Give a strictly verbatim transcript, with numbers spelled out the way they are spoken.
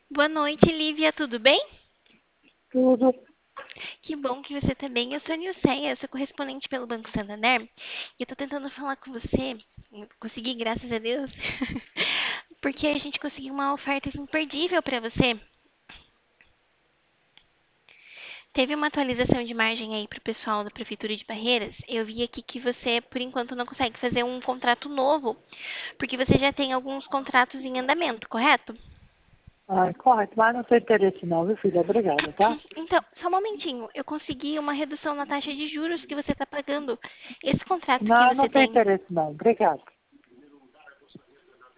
Boa noite, Lívia, tudo bem? Tudo. Que bom que você está bem. Eu sou a Nilceia, eu sou correspondente pelo Banco Santander e eu tô tentando falar com você, consegui, graças a Deus, porque a gente conseguiu uma oferta imperdível para você. Teve uma atualização de margem aí para o pessoal da Prefeitura de Barreiras. Eu vi aqui que você, por enquanto, não consegue fazer um contrato novo, porque você já tem alguns contratos em andamento, correto? Ah, correto, mas não tem interesse não, viu, filha? Obrigada, tá? Então, só um momentinho. Eu consegui uma redução na taxa de juros que você está pagando. Esse contrato que Não, você não tem tem. interesse não. Obrigada.